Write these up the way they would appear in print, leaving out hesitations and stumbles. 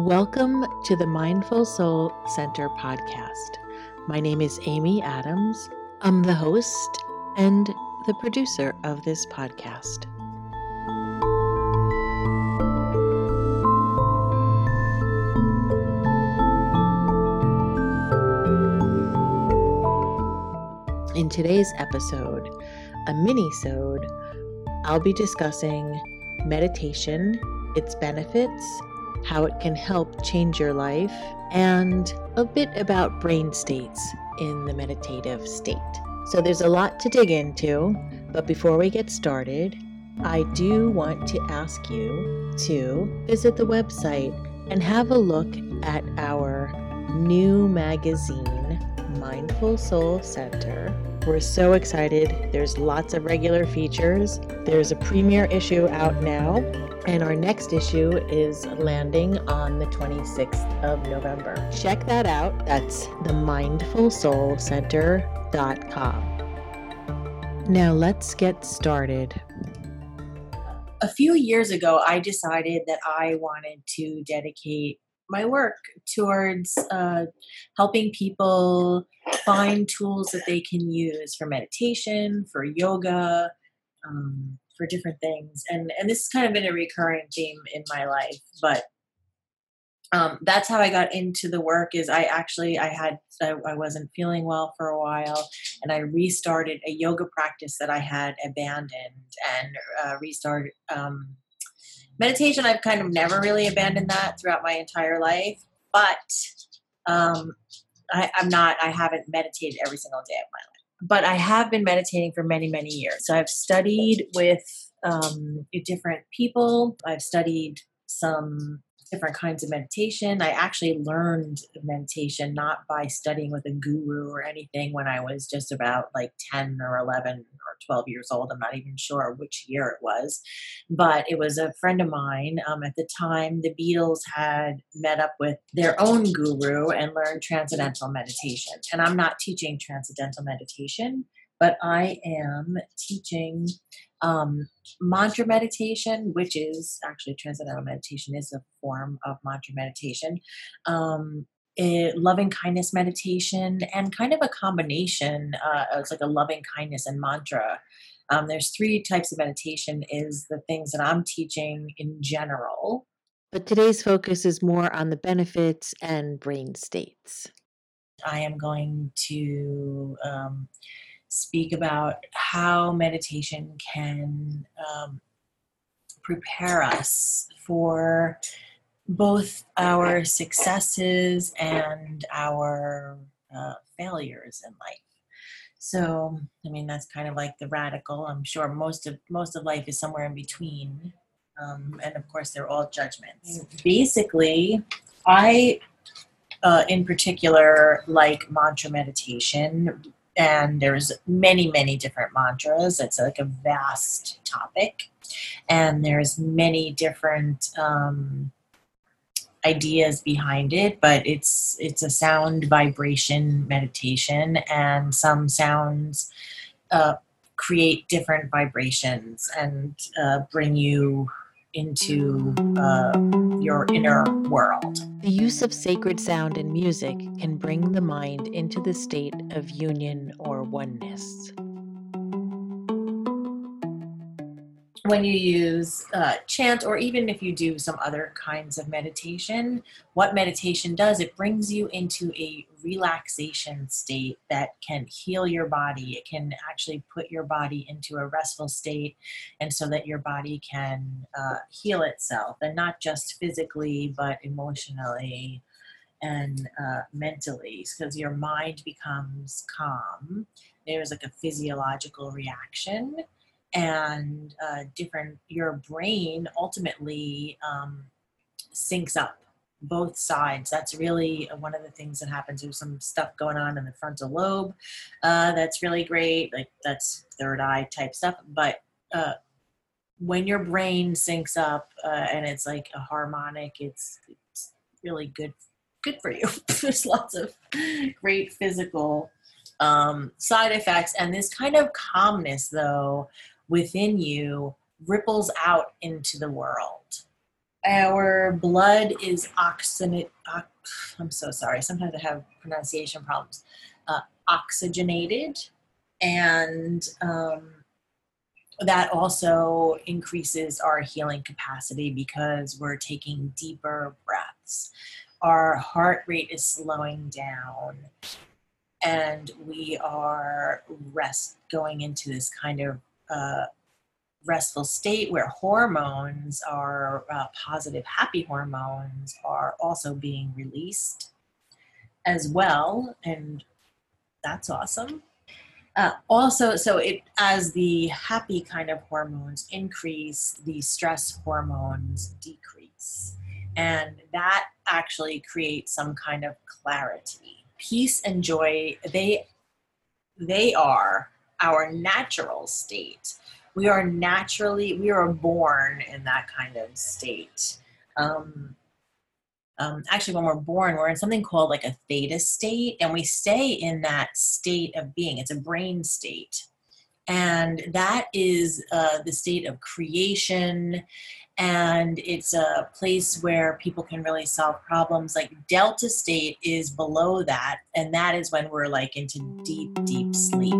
Welcome to the Mindful Soul Center podcast. My name is Amy Adams. I'm the host and the producer of this podcast. In today's episode, a mini-sode, I'll be discussing meditation, its benefits, how it can help change your life, and a bit about brain states in the meditative state. So there's a lot to dig into, but before we get started, I do want to ask you to visit the website and have a look at our new magazine, Mindful Soul Center. We're so excited. There's lots of regular features. There's a premiere issue out now, and our next issue is landing on the 26th of November. Check that out. That's the mindfulsoulcenter.com. Now let's get started. A few years ago, I decided that I wanted to dedicate my work towards helping people find tools that they can use for meditation, for yoga, for different things. And this has kind of been a recurring theme in my life, but that's how I got into the work. Is I wasn't feeling well for a while, and I restarted a yoga practice that I had abandoned and restarted meditation. I've kind of never really abandoned that throughout my entire life, but I haven't meditated every single day of my life. But I have been meditating for many, many years. So I've studied with different people. I've studied some different kinds of meditation. I actually learned meditation not by studying with a guru or anything when I was just about like 10 or 11 or 12 years old. I'm not even sure which year it was, but it was a friend of mine. At the time, the Beatles had met up with their own guru and learned transcendental meditation. And I'm not teaching transcendental meditation, but I am teaching mantra meditation, which is actually transcendental meditation is a form of mantra meditation, loving kindness meditation, and kind of a combination. It's like a loving kindness and mantra. There's three types of meditation is the things that I'm teaching in general. But today's focus is more on the benefits and brain states. I am going to speak about how meditation can prepare us for both our successes and our failures in life. So, I mean, that's kind of like the radical. I'm sure most of life is somewhere in between. And of course, they're all judgments. Basically, I, in particular, like mantra meditation. And there's many, many different mantras. It's like a vast topic. And there's many different ideas behind it, but it's a sound vibration meditation, and some sounds create different vibrations and bring you into your inner world. The use of sacred sound and music can bring the mind into the state of union or oneness. When you use chant, or even if you do some other kinds of meditation, what meditation does, it brings you into a relaxation state that can heal your body. It can actually put your body into a restful state, and so that your body can heal itself, and not just physically, but emotionally and mentally, because your mind becomes calm. There's like a physiological reaction. And your brain ultimately syncs up both sides. That's really one of the things that happens. There's some stuff going on in the frontal lobe that's really great. Like that's third eye type stuff. But when your brain syncs up and it's like a harmonic, it's really good for you. There's lots of great physical side effects, and this kind of calmness, though, within you ripples out into the world. Our blood is I'm so sorry. Sometimes I have pronunciation problems. Oxygenated, and that also increases our healing capacity because we're taking deeper breaths. Our heart rate is slowing down, and we are going into this kind of restful state where hormones are positive, happy hormones are also being released as well, and that's awesome. Also, so it as the happy kind of hormones increase, the stress hormones decrease, and that actually creates some kind of clarity. Peace and joy, they are our natural state. We are born in that kind of state. Um, Actually, when we're born, we're in something called like a theta state, and we stay in that state of being. It's a brain state. And that is the state of creation. And it's a place where people can really solve problems. Like delta state is below that. And that is when we're like into deep, deep sleep.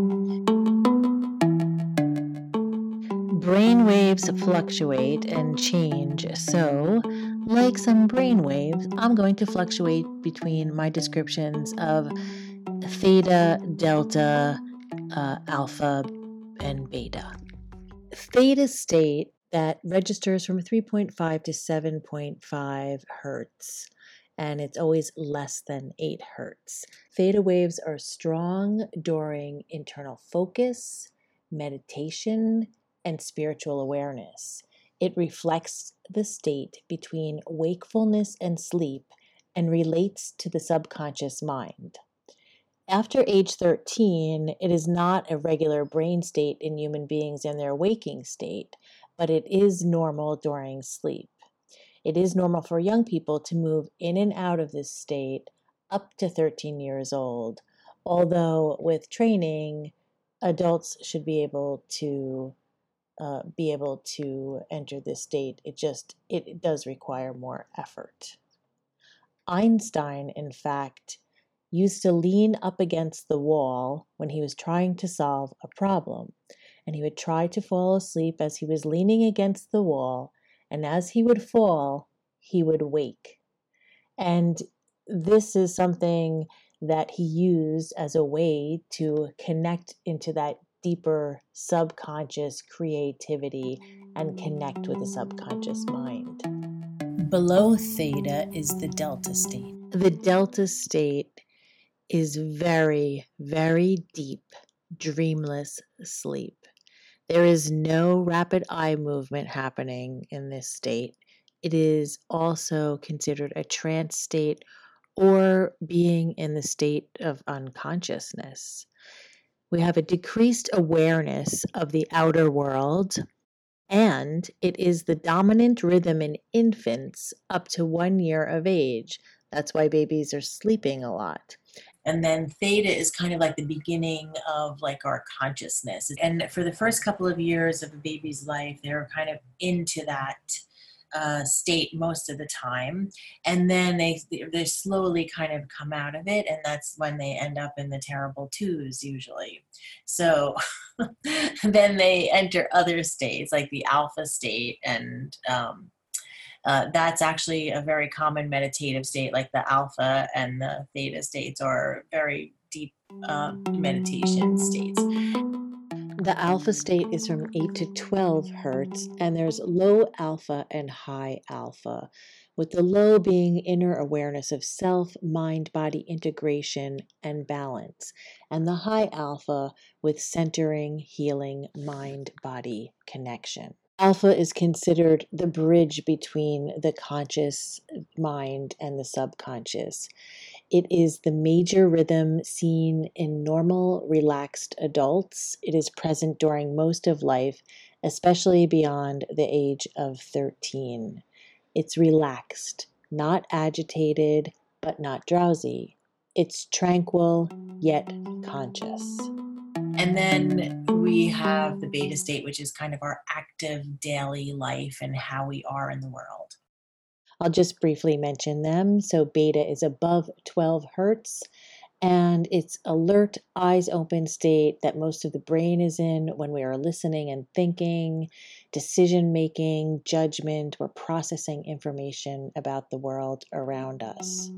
Brain waves fluctuate and change, so, like some brain waves, I'm going to fluctuate between my descriptions of theta, delta, alpha, and beta. Theta state that registers from 3.5 to 7.5 hertz, and it's always less than 8 hertz. Theta waves are strong during internal focus, meditation, and spiritual awareness. It reflects the state between wakefulness and sleep and relates to the subconscious mind. After age 13, it is not a regular brain state in human beings in their waking state, but it is normal during sleep. It is normal for young people to move in and out of this state up to 13 years old, although with training, adults should be able to enter this state. It does require more effort. Einstein, in fact, used to lean up against the wall when he was trying to solve a problem, and he would try to fall asleep as he was leaning against the wall, and as he would fall, he would wake. And this is something that he used as a way to connect into that deeper subconscious creativity and connect with the subconscious mind. Below theta is the delta state. The delta state is very, very deep, dreamless sleep. There is no rapid eye movement happening in this state. It is also considered a trance state or being in the state of unconsciousness. We have a decreased awareness of the outer world, and it is the dominant rhythm in infants up to 1 year of age. That's why babies are sleeping a lot. And then theta is kind of like the beginning of like our consciousness. And for the first couple of years of a baby's life, they're kind of into that state most of the time, and then they slowly kind of come out of it, and that's when they end up in the terrible twos usually. So then they enter other states like the alpha state, and that's actually a very common meditative state. Like the alpha and the theta states are very deep meditation states. The alpha state is from 8 to 12 hertz, and there's low alpha and high alpha, with the low being inner awareness of self, mind, body integration, and balance, and the high alpha with centering, healing, mind, body connection. Alpha is considered the bridge between the conscious mind and the subconscious. It is the major rhythm seen in normal, relaxed adults. It is present during most of life, especially beyond the age of 13. It's relaxed, not agitated, but not drowsy. It's tranquil, yet conscious. And then we have the beta state, which is kind of our active daily life and how we are in the world. I'll just briefly mention them. So beta is above 12 hertz, and it's alert, eyes open state that most of the brain is in when we are listening and thinking, decision making, judgment, or processing information about the world around us.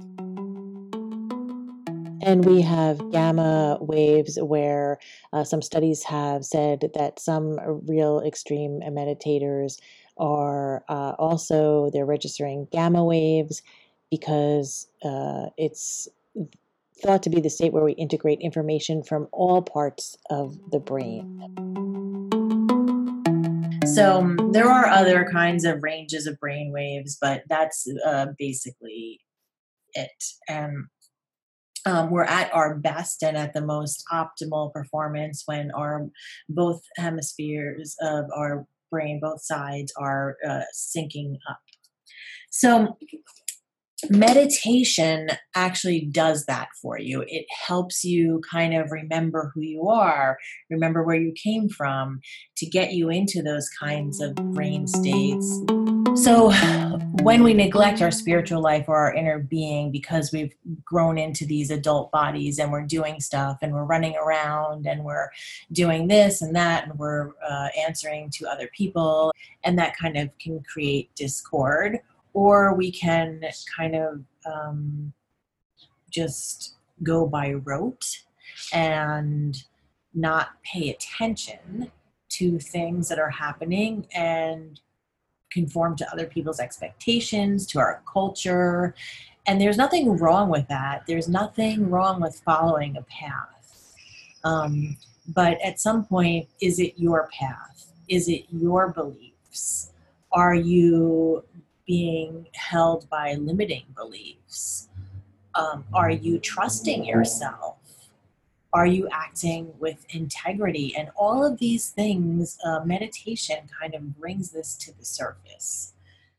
And we have gamma waves where some studies have said that some real extreme meditators are also they're registering gamma waves because it's thought to be the state where we integrate information from all parts of the brain. So there are other kinds of ranges of brain waves, but that's basically it. And we're at our best and at the most optimal performance when our both hemispheres of our brain, both sides, are syncing up. So meditation actually does that for you. It helps you kind of remember who you are, remember where you came from, to get you into those kinds of brain states. So, when we neglect our spiritual life or our inner being because we've grown into these adult bodies and we're doing stuff and we're running around and we're doing this and that and we're answering to other people, and that kind of can create discord, or we can kind of just go by rote and not pay attention to things that are happening and conform to other people's expectations, to our culture. And there's nothing wrong with that. There's nothing wrong with following a path. But at some point, is it your path? Is it your beliefs? Are you being held by limiting beliefs? Are you trusting yourself? Are you acting with integrity? And all of these things, meditation kind of brings this to the surface.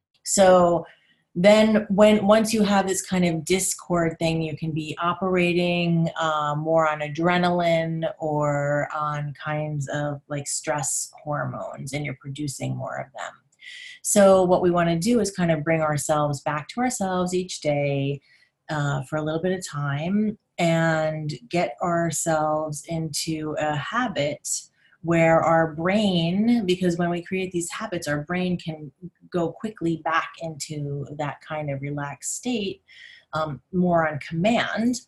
So then once you have this kind of discord thing, you can be operating more on adrenaline or on kinds of like stress hormones, and you're producing more of them. So what we want to do is kind of bring ourselves back to ourselves each day for a little bit of time and get ourselves into a habit where our brain, because when we create these habits, our brain can go quickly back into that kind of relaxed state, more on command.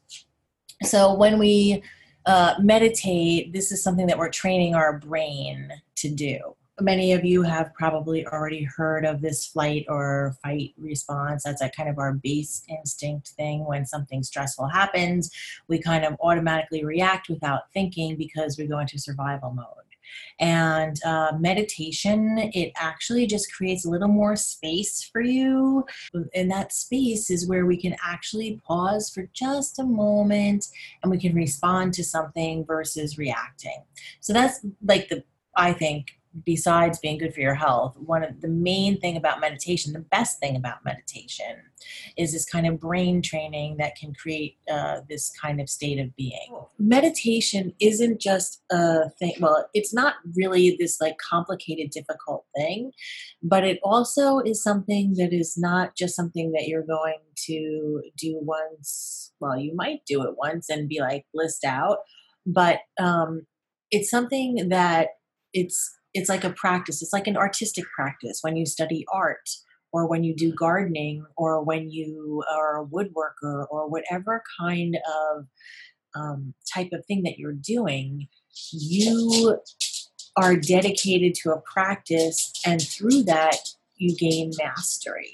So when we meditate, this is something that we're training our brain to do. Many of you have probably already heard of this flight or fight response. That's a kind of our base instinct thing. When something stressful happens, we kind of automatically react without thinking because we go into survival mode. And meditation, it actually just creates a little more space for you. And that space is where we can actually pause for just a moment and we can respond to something versus reacting. So that's like I think, besides being good for your health, one of the main thing about meditation, the best thing about meditation, is this kind of brain training that can create this kind of state of being. Meditation isn't just a thing. Well, it's not really this like complicated, difficult thing, but it also is something that is not just something that you're going to do once. Well, you might do it once and be like blissed out, but it's something that it's like a practice. It's like an artistic practice when you study art or when you do gardening or when you are a woodworker or whatever kind of type of thing that you're doing. You are dedicated to a practice, and through that, you gain mastery.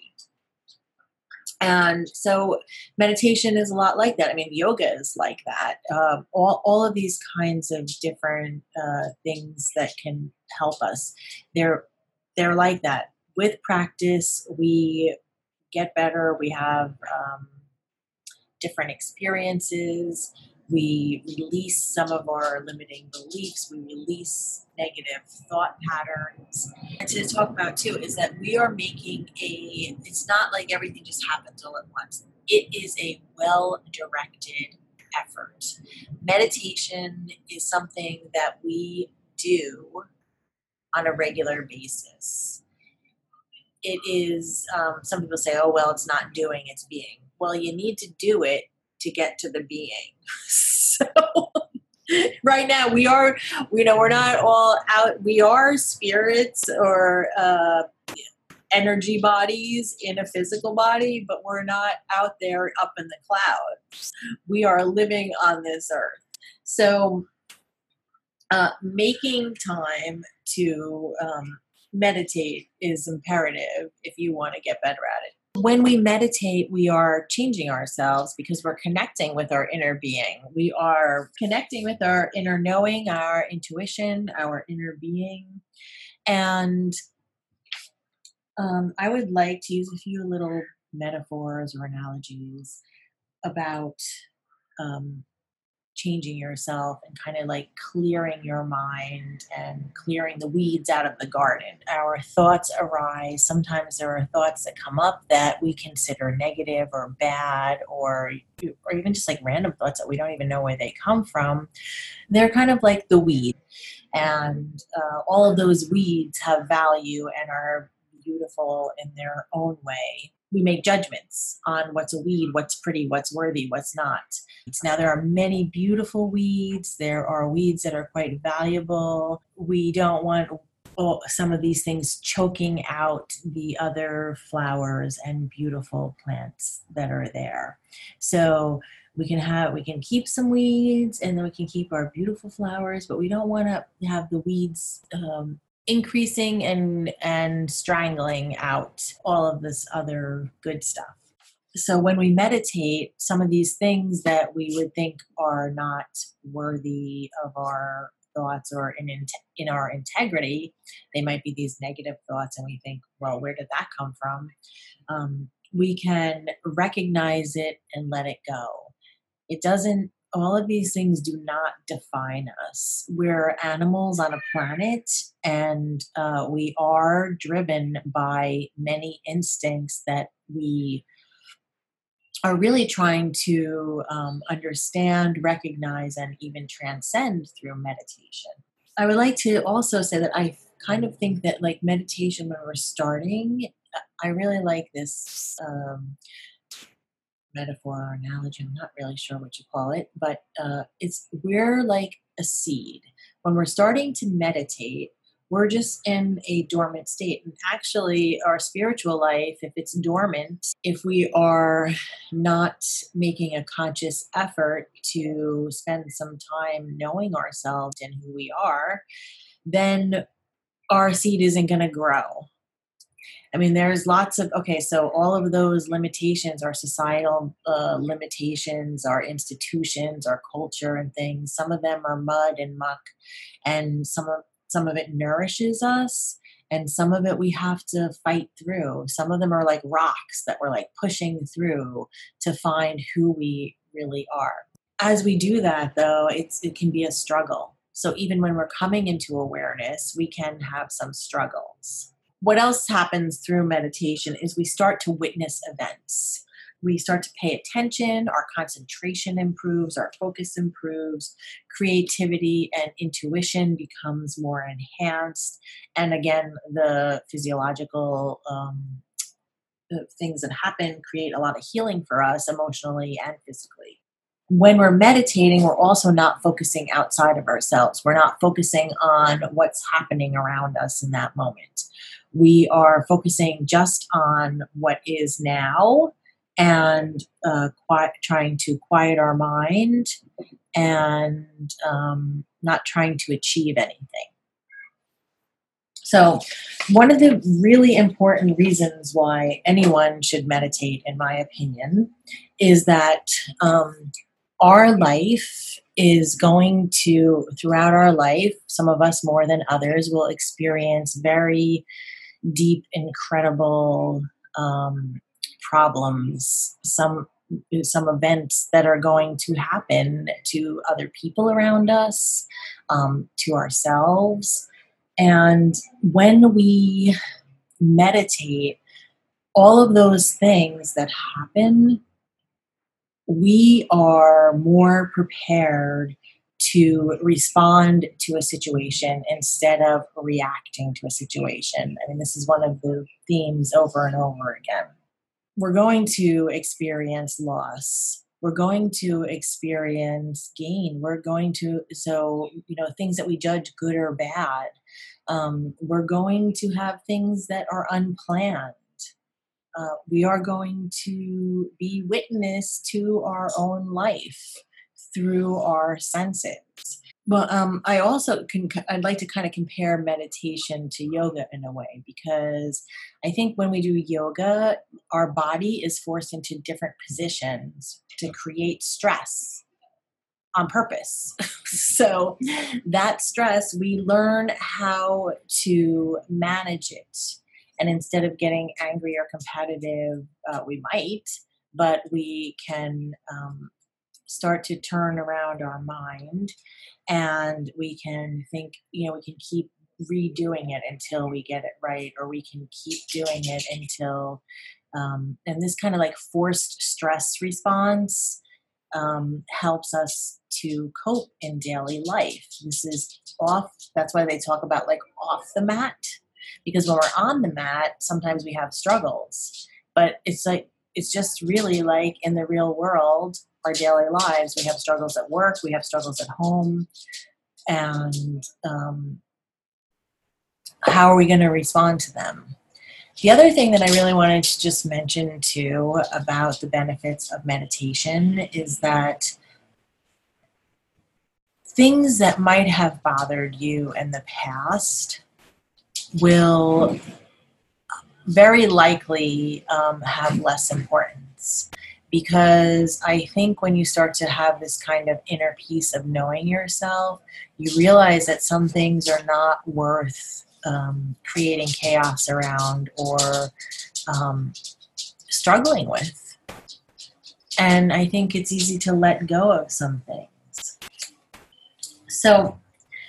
And so meditation is a lot like that. I mean, yoga is like that. All of these kinds of different things that can help us, they're like that. With practice, we get better. We have different experiences. We release some of our limiting beliefs. We release negative thought patterns. And to talk about too is that we are making it's not like everything just happens all at once. It is a well-directed effort. Meditation is something that we do on a regular basis. it is, some people say, oh, well, it's not doing, it's being. Well, you need to do it to get to the being. So right now we're not all out. We are spirits or energy bodies in a physical body, but we're not out there up in the clouds. We are living on this earth. So making time to meditate is imperative if you want to get better at it. When we meditate, we are changing ourselves because we're connecting with our inner being. We are connecting with our inner knowing, our intuition, our inner being. And I would like to use a few little metaphors or analogies about changing yourself and kind of like clearing your mind and clearing the weeds out of the garden. Our thoughts arise. Sometimes there are thoughts that come up that we consider negative or bad, or even just like random thoughts that we don't even know where they come from. They're kind of like the weed. And all of those weeds have value and are beautiful in their own way. We make judgments on what's a weed, what's pretty, what's worthy, what's not. Now, there are many beautiful weeds. There are weeds that are quite valuable. We don't want some of these things choking out the other flowers and beautiful plants that are there. So we can keep some weeds, and then we can keep our beautiful flowers, but we don't want to have the weeds increasing and strangling out all of this other good stuff. So when we meditate, some of these things that we would think are not worthy of our thoughts or in our integrity, they might be these negative thoughts, and we think, well, where did that come from? We can recognize it and let it go. All of these things do not define us. We're animals on a planet, and we are driven by many instincts that we are really trying to understand, recognize, and even transcend through meditation. I would like to also say that I kind of think that like meditation when we're starting, I really like this metaphor or analogy. I'm not really sure what you call it, but we're like a seed. When we're starting to meditate, we're just in a dormant state. And actually, our spiritual life, if it's dormant, if we are not making a conscious effort to spend some time knowing ourselves and who we are, then our seed isn't going to grow. I mean, there's so all of those limitations are societal limitations, our institutions, our culture and things. Some of them are mud and muck, and some of it nourishes us, and some of it we have to fight through. Some of them are like rocks that we're like pushing through to find who we really are. As we do that, though, it can be a struggle. So even when we're coming into awareness, we can have some struggles. What else happens through meditation is we start to witness events. We start to pay attention, our concentration improves, our focus improves, creativity and intuition becomes more enhanced. And again, the physiological things that happen create a lot of healing for us emotionally and physically. When we're meditating, we're also not focusing outside of ourselves. We're not focusing on what's happening around us in that moment. We are focusing just on what is now and trying to quiet our mind and not trying to achieve anything. So one of the really important reasons why anyone should meditate, in my opinion, is that our life is going to, throughout our life, some of us more than others will experience very deep, incredible problems, some events that are going to happen to other people around us, to ourselves. And when we meditate, all of those things that happen, we are more prepared to respond to a situation instead of reacting to a situation. I mean, this is one of the themes over and over again. We're going to experience loss. We're going to experience gain. We're going to, so, things that we judge good or bad. We're going to have things that are unplanned. We are going to be witness to our own life through our senses. Well, I'd like to kind of compare meditation to yoga in a way, because I think when we do yoga, our body is forced into different positions to create stress on purpose. So that stress, we learn how to manage it. And instead of getting angry or competitive, we might, but we can start to turn around our mind, and we can think, we can keep redoing it until we get it right, or we can keep doing it until, and this kind of like forced stress response helps us to cope in daily life. This is that's why they talk about like off the mat, because when we're on the mat, sometimes we have struggles, but it's just really like in the real world, our daily lives, we have struggles at work, we have struggles at home, and how are we going to respond to them? The other thing that I really wanted to just mention too about the benefits of meditation is that things that might have bothered you in the past will very likely have less importance. Because I think when you start to have this kind of inner peace of knowing yourself, you realize that some things are not worth creating chaos around or struggling with. And I think it's easy to let go of some things. So,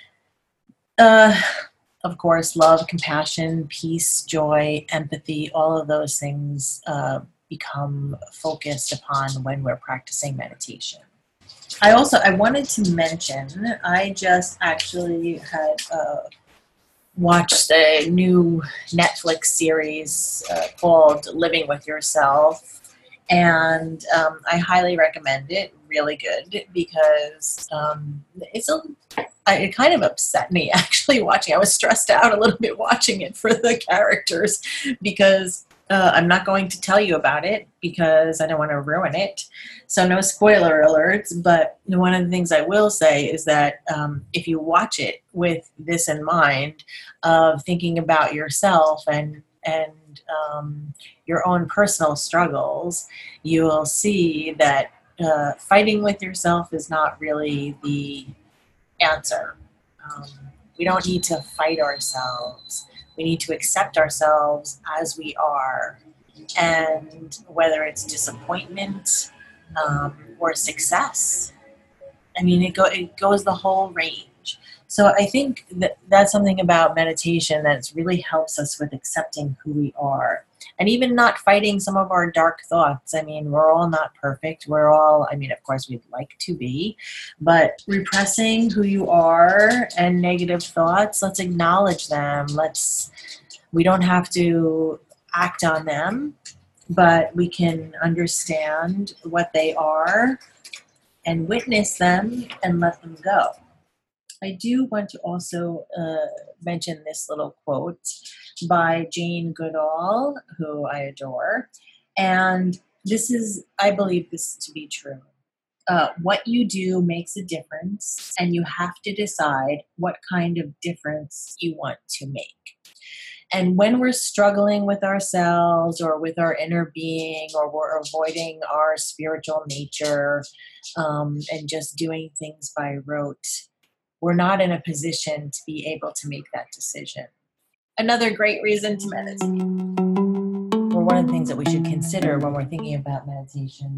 of course, love, compassion, peace, joy, empathy, all of those things become focused upon when we're practicing meditation. I wanted to mention, I just actually had watched a new Netflix series called Living with Yourself, and I highly recommend it. Really good, because it kind of upset me actually watching. I was stressed out a little bit watching it for the characters, because I'm not going to tell you about it because I don't want to ruin it. So no spoiler alerts, but one of the things I will say is that if you watch it with this in mind of thinking about yourself and your own personal struggles, you will see that fighting with yourself is not really the answer. We don't need to fight ourselves. We need to accept ourselves as we are. And whether it's disappointment or success, I mean, it goes the whole range. So I think that's something about meditation that really helps us with accepting who we are. And even not fighting some of our dark thoughts. I mean, we're all not perfect. Of course, we'd like to be. But repressing who you are and negative thoughts, let's acknowledge them. We don't have to act on them, but we can understand what they are and witness them and let them go. I do want to also mention this little quote by Jane Goodall, who I adore. And I believe this to be true. What you do makes a difference, and you have to decide what kind of difference you want to make. And when we're struggling with ourselves or with our inner being, or we're avoiding our spiritual nature and just doing things by rote, we're not in a position to be able to make that decision. Another great reason to meditate. Or one of the things that we should consider when we're thinking about meditation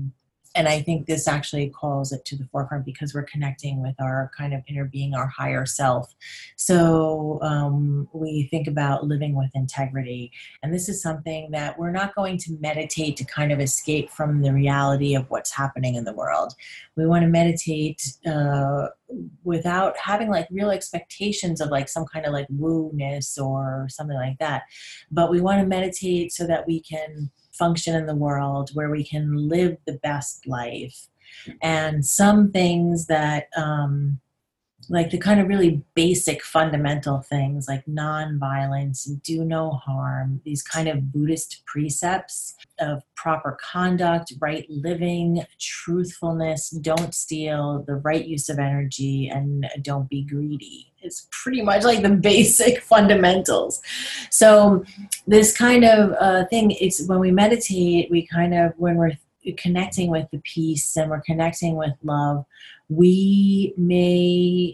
And I think this actually calls it to the forefront because we're connecting with our kind of inner being, our higher self. So we think about living with integrity. And this is something that we're not going to meditate to kind of escape from the reality of what's happening in the world. We want to meditate without having like real expectations of like some kind of like woo-ness or something like that. But we want to meditate so that we can function in the world where we can live the best life. And some things that like the kind of really basic fundamental things like non-violence, do no harm, these kind of Buddhist precepts of proper conduct, right living, truthfulness, don't steal, the right use of energy, and don't be greedy. It's pretty much like the basic fundamentals. So this kind of thing, it's when we meditate, we kind of, when we're connecting with the peace and we're connecting with love, we may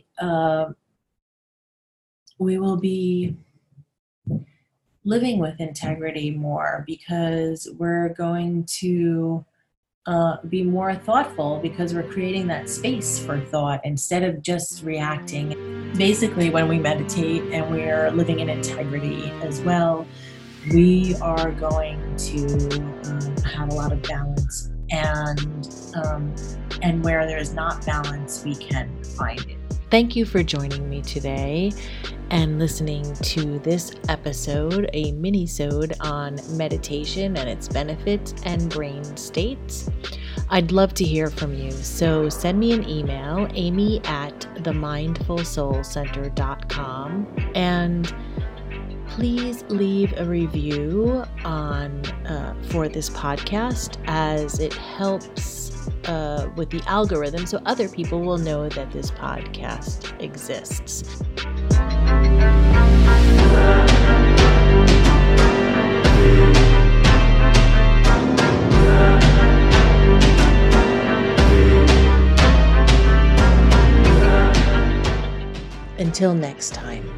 we will be living with integrity more because we're going to be more thoughtful because we're creating that space for thought instead of just reacting. Basically, when we meditate and we're living in integrity as well, we are going to have a lot of balance, and where there's not balance, we can find it. Thank you for joining me today and listening to this episode, a mini-sode on meditation and its benefits and brain states. I'd love to hear from you, so send me an email, amy@themindfulsoulcenter.com, and please leave a review on for this podcast, as it helps with the algorithm so other people will know that this podcast exists. Until next time.